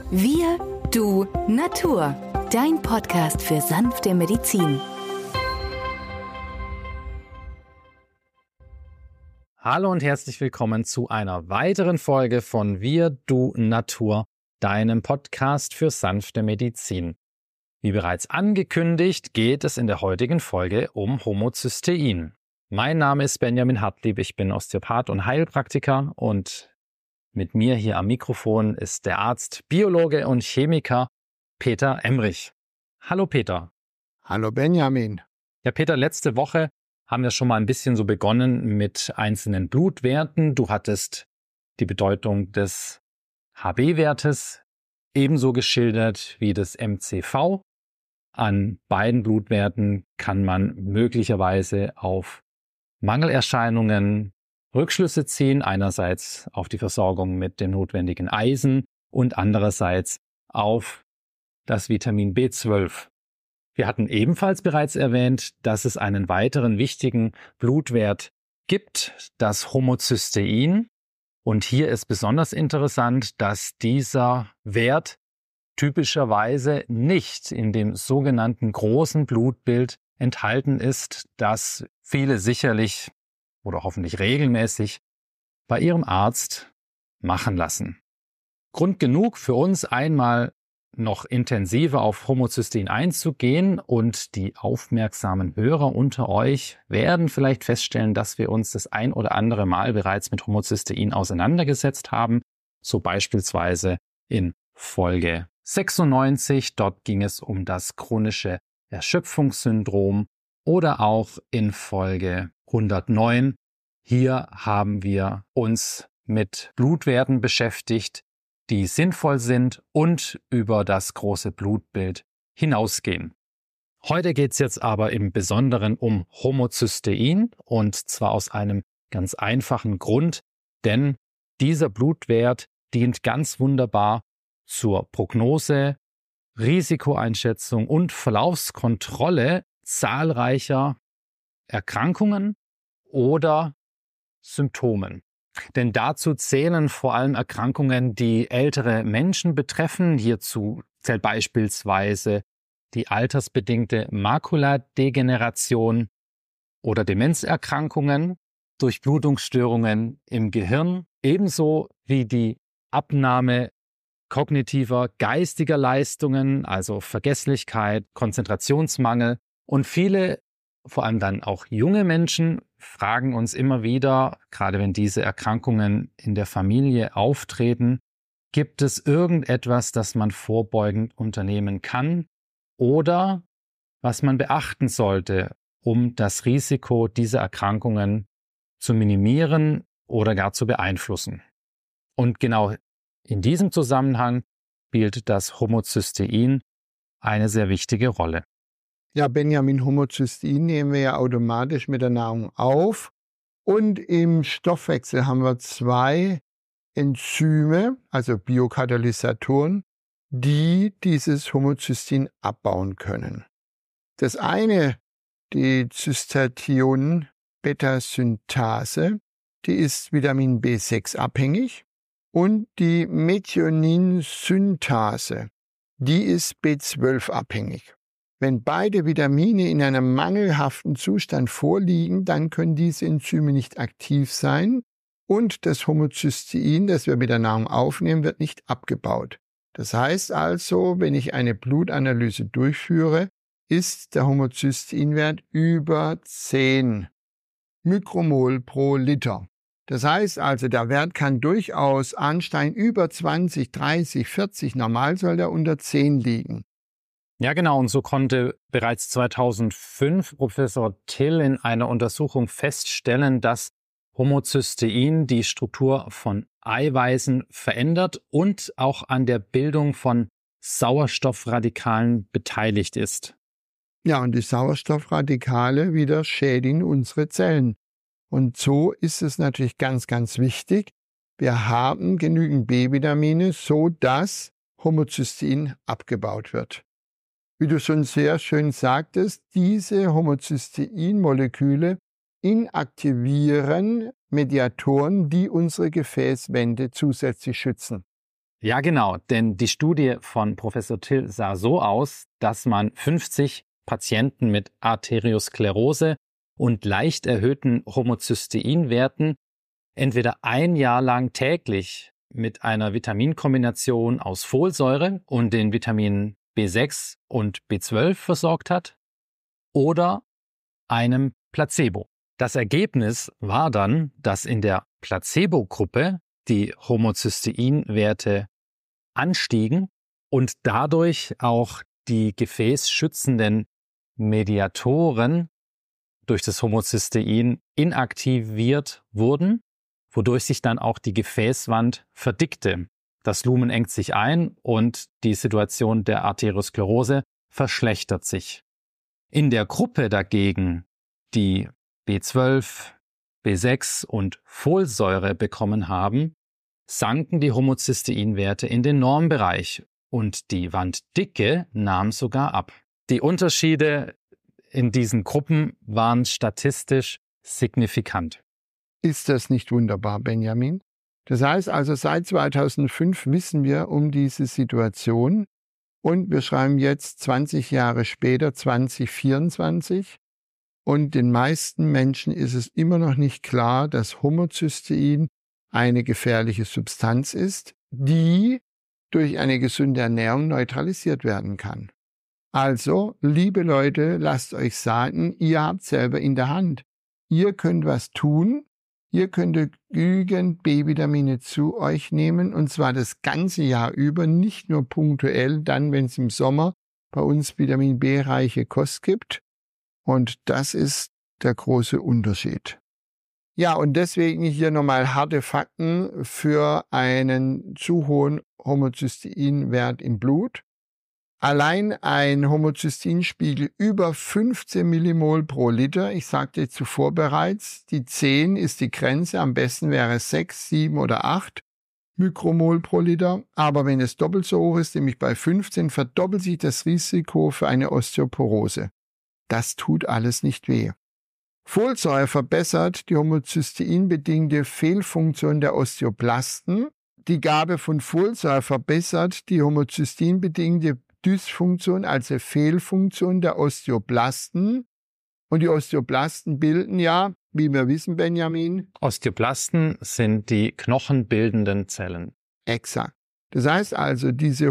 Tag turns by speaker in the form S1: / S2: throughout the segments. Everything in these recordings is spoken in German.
S1: Wir, du, Natur. Dein Podcast für sanfte Medizin.
S2: Hallo und herzlich willkommen zu einer weiteren Folge von Wir, du, Natur, deinem Podcast für sanfte Medizin. Wie bereits angekündigt, geht es in der heutigen Folge um Homozystein. Mein Name ist Benjamin Hartlieb, ich bin Osteopath und Heilpraktiker und mit mir hier am Mikrofon ist der Arzt, Biologe und Chemiker Peter Emrich. Hallo Peter.
S3: Hallo Benjamin.
S2: Ja Peter, letzte Woche haben wir schon mal ein bisschen so begonnen mit einzelnen Blutwerten. Du hattest die Bedeutung des HB-Wertes ebenso geschildert wie des MCV. An beiden Blutwerten kann man möglicherweise auf Mangelerscheinungen Rückschlüsse ziehen, einerseits auf die Versorgung mit dem notwendigen Eisen und andererseits auf das Vitamin B12. Wir hatten ebenfalls bereits erwähnt, dass es einen weiteren wichtigen Blutwert gibt, das Homozystein. Und hier ist besonders interessant, dass dieser Wert typischerweise nicht in dem sogenannten großen Blutbild enthalten ist, das viele sicherlich oder hoffentlich regelmäßig bei ihrem Arzt machen lassen. Grund genug für uns einmal noch intensiver auf Homozystein einzugehen, und die aufmerksamen Hörer unter euch werden vielleicht feststellen, dass wir uns das ein oder andere Mal bereits mit Homozystein auseinandergesetzt haben, so beispielsweise in Folge 96, dort ging es um das chronische Erschöpfungssyndrom, oder auch in Folge 109. Hier haben wir uns mit Blutwerten beschäftigt, die sinnvoll sind und über das große Blutbild hinausgehen. Heute geht es jetzt aber im Besonderen um Homozystein, und zwar aus einem ganz einfachen Grund, denn dieser Blutwert dient ganz wunderbar zur Prognose, Risikoeinschätzung und Verlaufskontrolle zahlreicher Erkrankungen oder Symptomen. Denn dazu zählen vor allem Erkrankungen, die ältere Menschen betreffen. Hierzu zählt beispielsweise die altersbedingte Makuladegeneration oder Demenzerkrankungen, Durchblutungsstörungen im Gehirn, ebenso wie die Abnahme kognitiver, geistiger Leistungen, also Vergesslichkeit, Konzentrationsmangel. Und viele, vor allem dann auch junge Menschen, fragen uns immer wieder, gerade wenn diese Erkrankungen in der Familie auftreten, gibt es irgendetwas, das man vorbeugend unternehmen kann oder was man beachten sollte, um das Risiko dieser Erkrankungen zu minimieren oder gar zu beeinflussen. Und genau in diesem Zusammenhang spielt das Homozystein eine sehr wichtige Rolle.
S3: Ja, Benjamin, Homozystein nehmen wir ja automatisch mit der Nahrung auf. Und im Stoffwechsel haben wir zwei Enzyme, also Biokatalysatoren, die dieses Homozystein abbauen können. Das eine, die Cystathionbeta-Synthase, die ist Vitamin B6 abhängig. Und die Methionin-Synthase, die ist B12 abhängig. Wenn beide Vitamine in einem mangelhaften Zustand vorliegen, dann können diese Enzyme nicht aktiv sein und das Homozystein, das wir mit der Nahrung aufnehmen, wird nicht abgebaut. Das heißt also, wenn ich eine Blutanalyse durchführe, ist der Homozysteinwert über 10 Mikromol pro Liter. Das heißt also, der Wert kann durchaus ansteigen über 20, 30, 40, normal soll der unter 10 liegen.
S2: Ja, genau. Und so konnte bereits 2005 Professor Till in einer Untersuchung feststellen, dass Homozystein die Struktur von Eiweißen verändert und auch an der Bildung von Sauerstoffradikalen beteiligt ist.
S3: Ja, und die Sauerstoffradikale wieder schädigen unsere Zellen. Und so ist es natürlich ganz, ganz wichtig, wir haben genügend B-Vitamine, so dass Homozystein abgebaut wird. Wie du schon sehr schön sagtest, diese Homozystein-Moleküle inaktivieren Mediatoren, die unsere Gefäßwände zusätzlich schützen.
S2: Ja, genau, denn die Studie von Professor Till sah so aus, dass man 50 Patienten mit Arteriosklerose und leicht erhöhten Homozysteinwerten entweder ein Jahr lang täglich mit einer Vitaminkombination aus Folsäure und den Vitaminen B6 und B12 versorgt hat oder einem Placebo. Das Ergebnis war dann, dass in der Placebo-Gruppe die Homozysteinwerte anstiegen und dadurch auch die gefäßschützenden Mediatoren durch das Homozystein inaktiviert wurden, wodurch sich dann auch die Gefäßwand verdickte. Das Lumen engt sich ein und die Situation der Arteriosklerose verschlechtert sich. In der Gruppe dagegen, die B12, B6 und Folsäure bekommen haben, sanken die Homozysteinwerte in den Normbereich und die Wanddicke nahm sogar ab. Die Unterschiede in diesen Gruppen waren statistisch signifikant.
S3: Ist das nicht wunderbar, Benjamin? Das heißt also, seit 2005 wissen wir um diese Situation und wir schreiben jetzt 20 Jahre später, 2024. Und den meisten Menschen ist es immer noch nicht klar, dass Homozystein eine gefährliche Substanz ist, die durch eine gesunde Ernährung neutralisiert werden kann. Also, liebe Leute, lasst euch sagen, ihr habt selber in der Hand. Ihr könnt was tun, ihr könnt genügend B-Vitamine zu euch nehmen, und zwar das ganze Jahr über, nicht nur punktuell, dann, wenn es im Sommer bei uns Vitamin B-reiche Kost gibt. Und das ist der große Unterschied. Ja, und deswegen hier nochmal harte Fakten für einen zu hohen Homozysteinwert im Blut. Allein ein Homozysteinspiegel über 15 Millimol pro Liter, ich sagte zuvor bereits, die 10 ist die Grenze, am besten wäre 6, 7 oder 8 Mikromol pro Liter. Aber wenn es doppelt so hoch ist, nämlich bei 15, verdoppelt sich das Risiko für eine Osteoporose. Das tut alles nicht weh. Folsäure verbessert die homozysteinbedingte Fehlfunktion der Osteoblasten. Die Gabe von Folsäure verbessert die homozysteinbedingte Dysfunktion, also Fehlfunktion der Osteoblasten. Und die Osteoblasten bilden ja, wie wir wissen, Benjamin.
S2: Osteoblasten sind die knochenbildenden Zellen.
S3: Exakt. Das heißt also, diese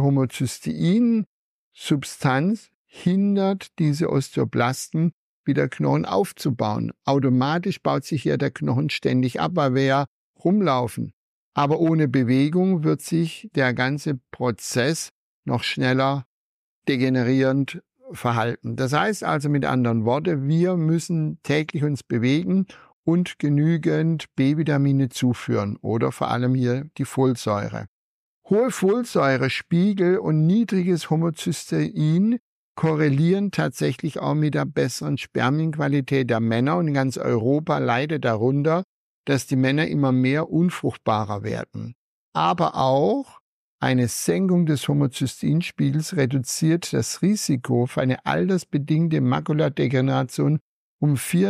S3: Homozystein-Substanz hindert diese Osteoblasten, wieder Knochen aufzubauen. Automatisch baut sich ja der Knochen ständig ab, weil wir ja rumlaufen. Aber ohne Bewegung wird sich der ganze Prozess noch schneller degenerierend verhalten. Das heißt also mit anderen Worten, wir müssen täglich uns bewegen und genügend B-Vitamine zuführen oder vor allem hier die Folsäure. Hohe Folsäurespiegel und niedriges Homozystein korrelieren tatsächlich auch mit der besseren Spermienqualität der Männer, und in ganz Europa leidet darunter, dass die Männer immer mehr unfruchtbarer werden. Aber auch eine Senkung des Homozysteinspiegels reduziert das Risiko für eine altersbedingte Makuladegeneration um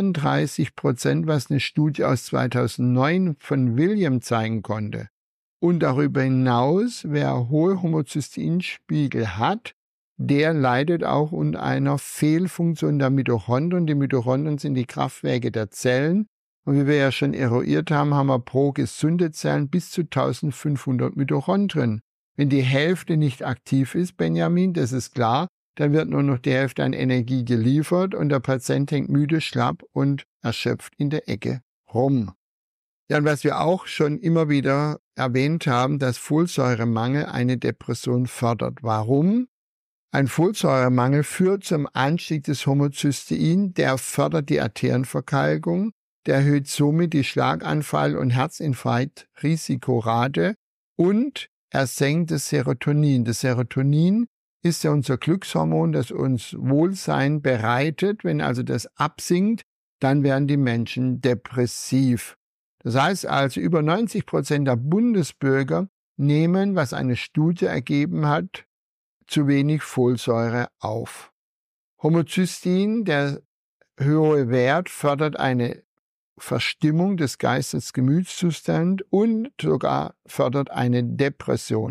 S3: 34%, was eine Studie aus 2009 von William zeigen konnte. Und darüber hinaus, wer hohe Homozysteinspiegel hat, der leidet auch unter einer Fehlfunktion der Mitochondrien. Die Mitochondrien sind die Kraftwerke der Zellen. Und wie wir ja schon eruiert haben, haben wir pro gesunde Zellen bis zu 1500 Mitochondrien. Wenn die Hälfte nicht aktiv ist, Benjamin, das ist klar, dann wird nur noch die Hälfte an Energie geliefert und der Patient hängt müde, schlapp und erschöpft in der Ecke rum. Ja, und was wir auch schon immer wieder erwähnt haben, dass Folsäuremangel eine Depression fördert. Warum? Ein Folsäuremangel führt zum Anstieg des Homozystein, der fördert die Arterienverkalkung, der erhöht somit die Schlaganfall- und Herzinfarkt-Risikorate und er senkt das Serotonin. Das Serotonin ist ja unser Glückshormon, das uns Wohlsein bereitet. Wenn also das absinkt, dann werden die Menschen depressiv. Das heißt also, über 90% der Bundesbürger nehmen, was eine Studie ergeben hat, zu wenig Folsäure auf. Homozystein, der hohe Wert, fördert eine Verstimmung des Geistes-Gemütszustands und sogar fördert eine Depression.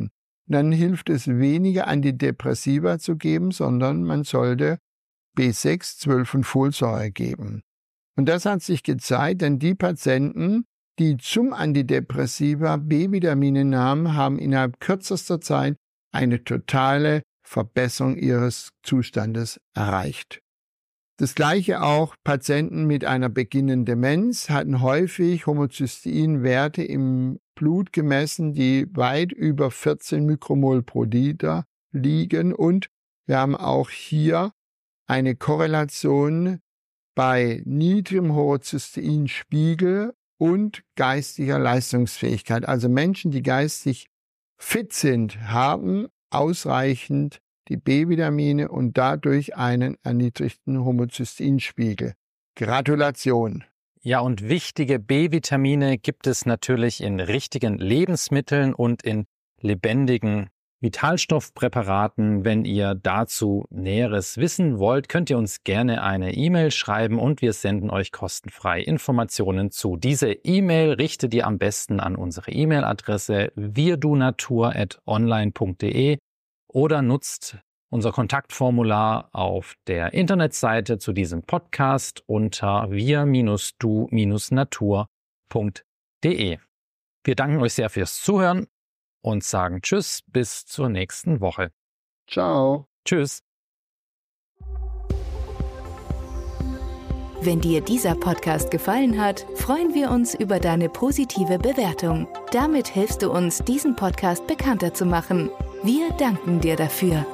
S3: dann hilft es weniger, Antidepressiva zu geben, sondern man sollte B6, 12 und Folsäure geben. Und das hat sich gezeigt, denn die Patienten, die zum Antidepressiva B-Vitamine nahmen, haben innerhalb kürzester Zeit eine totale Verbesserung ihres Zustandes erreicht. Das Gleiche auch Patienten mit einer beginnenden Demenz hatten häufig Homozysteinwerte im Blut gemessen, die weit über 14 Mikromol pro Liter liegen. Und wir haben auch hier eine Korrelation bei niedrigem Homozysteinspiegel und geistiger Leistungsfähigkeit. Also Menschen, die geistig fit sind, haben ausreichend die B-Vitamine und dadurch einen erniedrigten Homozysteinspiegel. Gratulation!
S2: Ja, und wichtige B-Vitamine gibt es natürlich in richtigen Lebensmitteln und in lebendigen Vitalstoffpräparaten. Wenn ihr dazu Näheres wissen wollt, könnt ihr uns gerne eine E-Mail schreiben und wir senden euch kostenfrei Informationen zu. Diese E-Mail richtet ihr am besten an unsere E-Mail-Adresse wirdunatur@online.de oder nutzt unser Kontaktformular auf der Internetseite zu diesem Podcast unter wir-du-natur.de. Wir danken euch sehr fürs Zuhören und sagen Tschüss, bis zur nächsten Woche.
S3: Ciao.
S2: Tschüss.
S1: Wenn dir dieser Podcast gefallen hat, freuen wir uns über deine positive Bewertung. Damit hilfst du uns, diesen Podcast bekannter zu machen. Wir danken dir dafür.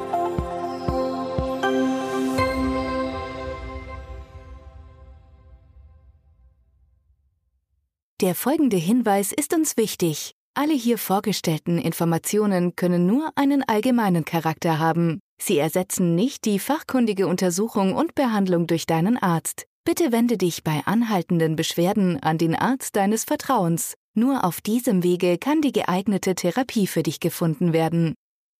S1: Der folgende Hinweis ist uns wichtig. Alle hier vorgestellten Informationen können nur einen allgemeinen Charakter haben. Sie ersetzen nicht die fachkundige Untersuchung und Behandlung durch deinen Arzt. Bitte wende dich bei anhaltenden Beschwerden an den Arzt deines Vertrauens. Nur auf diesem Wege kann die geeignete Therapie für dich gefunden werden.